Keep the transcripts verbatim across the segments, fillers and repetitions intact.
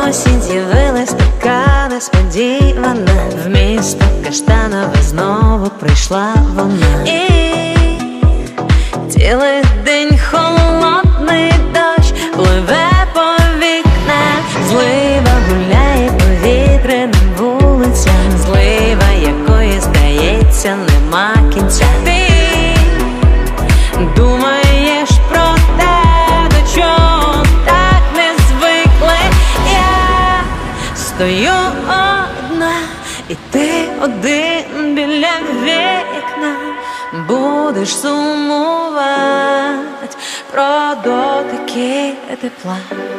Осінь з'явилась така несподівана, в місто Каштанове знову прийшла вона. І цілий день холодний дощ пливе по вікнах, злива гуляє повітряним вулицям, злива, якої, здається, нема кінця. Ти думаєш про те, до чого так не звикли. Я стою одна, і ти один біля вікна. Будеш сумувати про дотики тепла.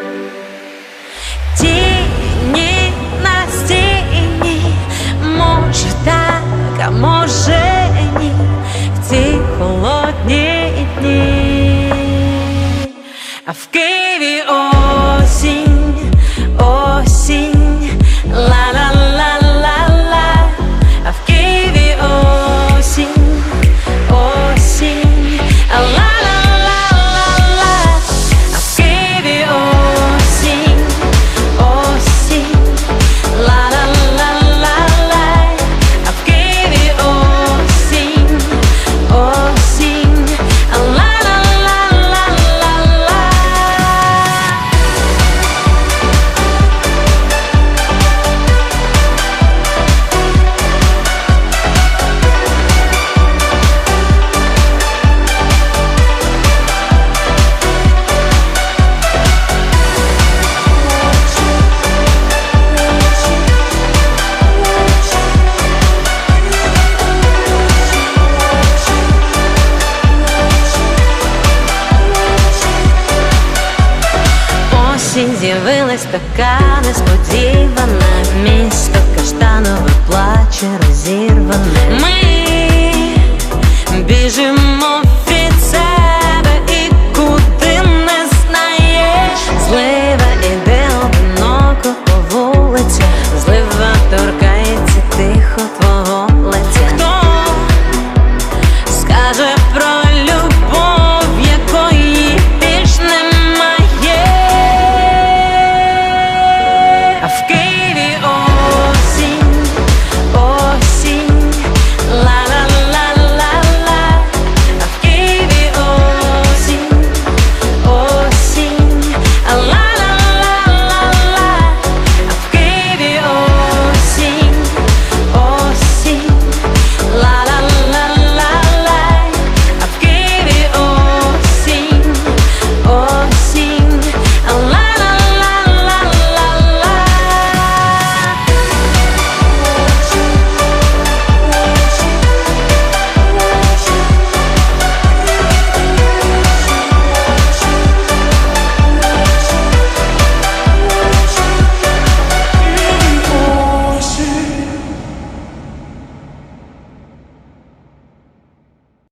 Тіні на стіні, може так, а може ні, в ці холодні дні. А в Києві осінь, осінь, ла-ла-ла-ла-ла. А в Києві осінь, осінь, ла-ла-ла-ла-ла. А в Києві осінь, осінь, ла-ла-ла-ла-ла. А в Києві осінь, осінь, ла-ла-ла-ла-ла. Осінь з'явилась така несподівана, місто Каштанове плаче розірване. Ми біжимо